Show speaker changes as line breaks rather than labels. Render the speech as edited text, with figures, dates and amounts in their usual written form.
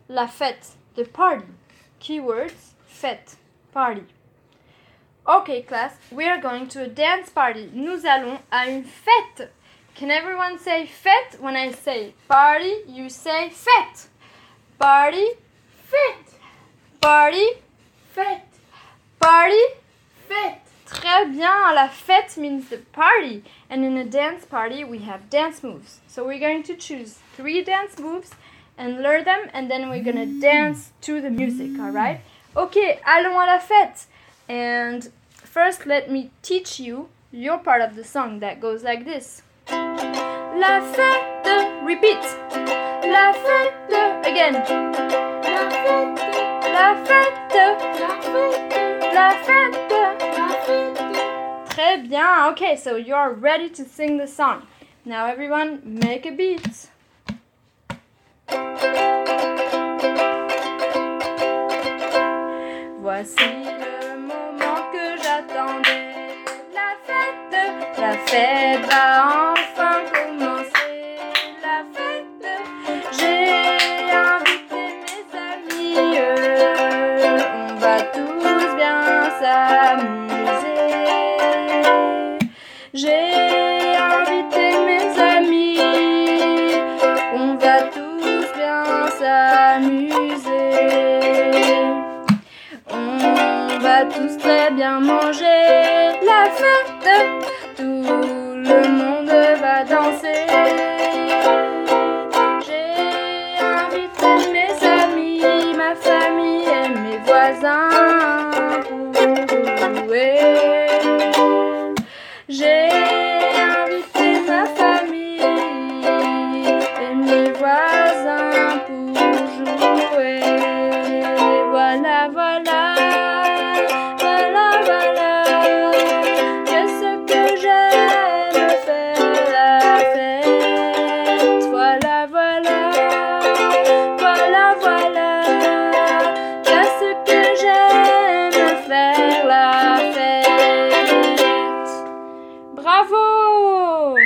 la fête, the party. Keywords, fête, party. Okay, class, we are going to a dance party. Nous allons à une fête. Can everyone say fête? When I say party, you say fête. Party, fête. Party, fête. Party, fête. Très bien, la fête means the party. And in a dance party, we have dance moves. So we're going to choose 3 dance moves and learn them, and then we're going to dance to the music, alright? Okay, allons à la fête. And first, let me teach you your part of the song that goes like this. La fête, repeat. La fête, again. La fête, la fête, la fête, la fête, la fête. Très bien. Okay, so you're ready to sing the song. Now everyone, make a beat. Voici le moment que j'attendais. La fête va enfin commencer. La fête, j'ai invité mes amis. On va tous bien s'amuser. J'ai invité mes amis. On va tous bien s'amuser. On va tous très bien manger. La fête, tout le monde va danser. J'ai invité mes amis, ma famille et mes voisins.